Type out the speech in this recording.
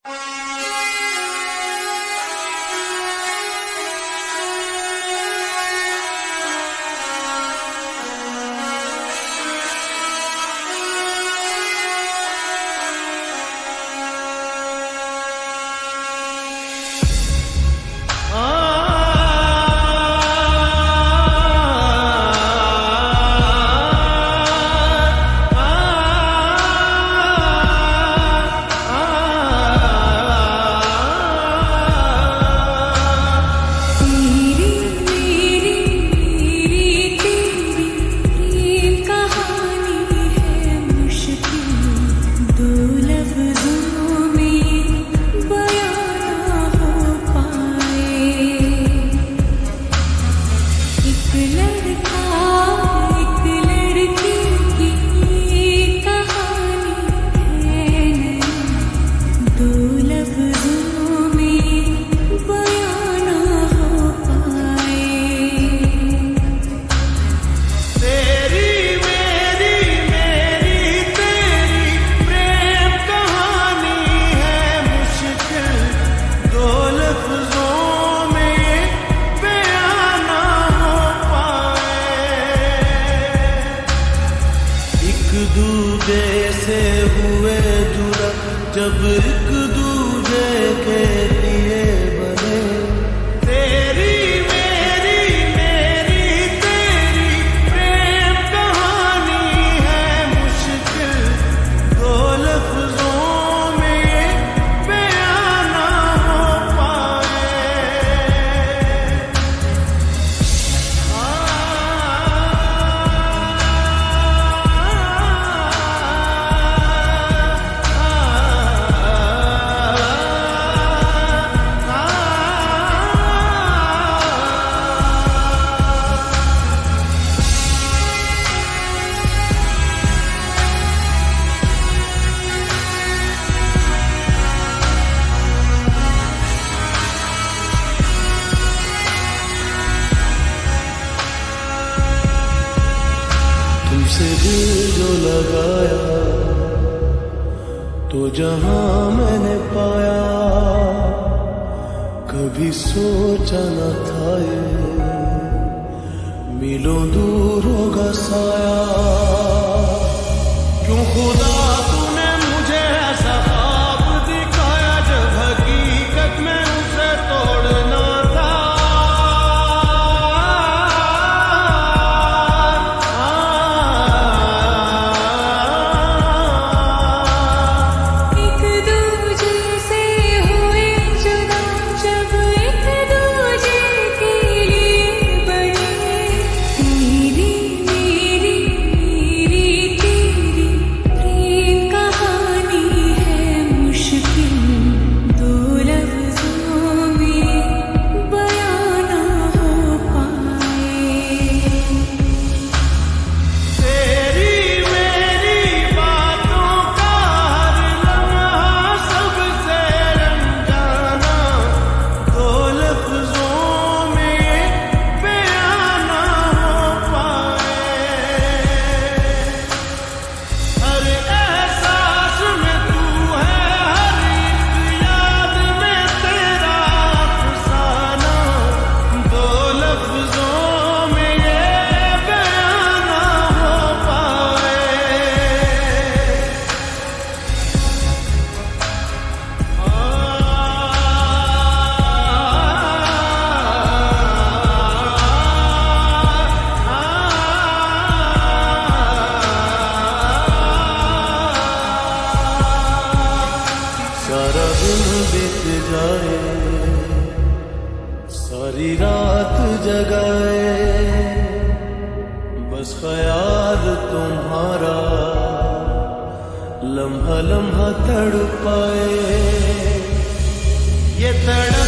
जब एक दूजे के लिए बने, तेरी मेरी मेरी तेरी प्रेम कहानी है मुश्किल, दो लफ्जों में बयां ना हो पाए। तुमसे दिल जो लगाया तो जहां मैंने पाया, कभी सोचा न था ये मीलों दूर होगा साया। क्यों खुदा तूने मुझे ऐसा ख्वाब दिखाया, जब हकीकत में उसे तोड़ना था। सारा दिन बीत जाए, सारी रात जगाए, बस ख्याल तुम्हारा लम्हा लम्हा तड़पाए। ये तड़प